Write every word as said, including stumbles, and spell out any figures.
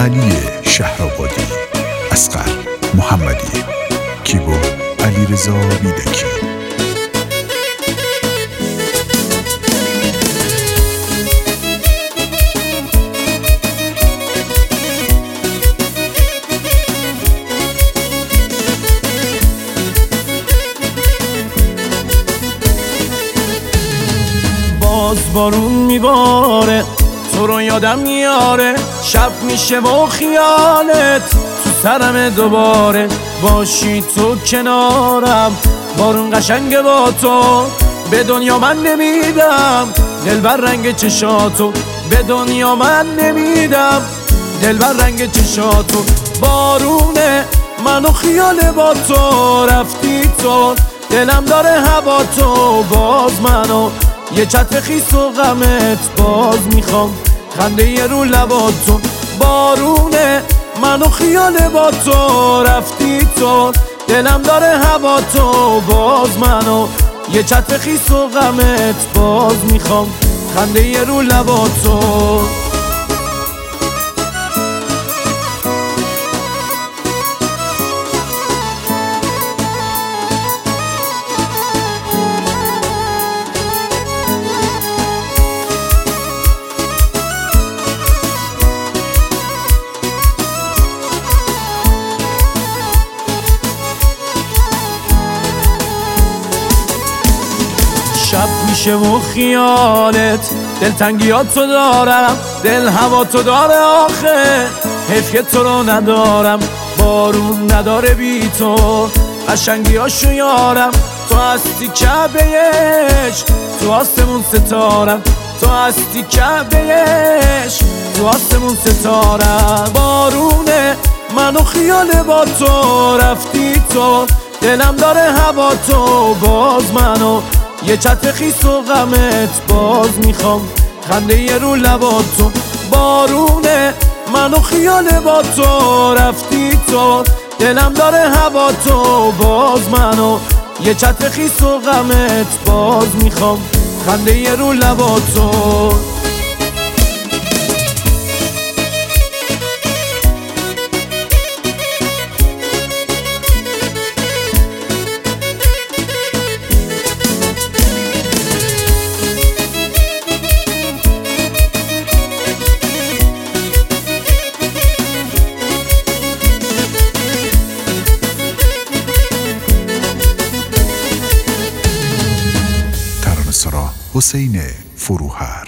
علی شهرآبادی، اصغر محمدی، کیبورد علیرضا بیدکی. باز بارون میباره، تو رو یادم میاره، شب میشه و خیالت تو سرم دوباره باشی تو کنارم. بارون قشنگه با تو، به دنیا من نمیدم دل بر رنگ چشاتو، به دنیا من نمیدم دل بر رنگ چشاتو. بارونه منو خیال با تو، رفتی تو دلم داره هوا تو، باز منو یه چتر خیس و غمت باز میخوام، خنده یه رو لباتو. بارونه منو خیال با تو، رفتی تو دلم داره هوا تو، باز منو یه چتر خیس و غمت باز میخوام، خنده یه رو لباتو. شب میشه و خیالت، دلتنگیاتو دارم، دل هوا تو داره آخه، حیف که تو رو ندارم. بارون نداره بی تو، قشنگیاشو یارم، تو هستی کعبهش تو آسمون ستارم، تو هستی کعبهش تو آسمون ستارم. بارونه منو خیال با تو، رفتی تو دلم داره هوا تو، باز منو یه چتر خیس و غمت باز میخوام، خنده یه رو لباتو. بارونه منو خیال با تو، رفتی تو دلم داره هوا تو، باز منو یه چتر خیس و غمت باز میخوام، خنده یه رو لباتو. حسین فروهر.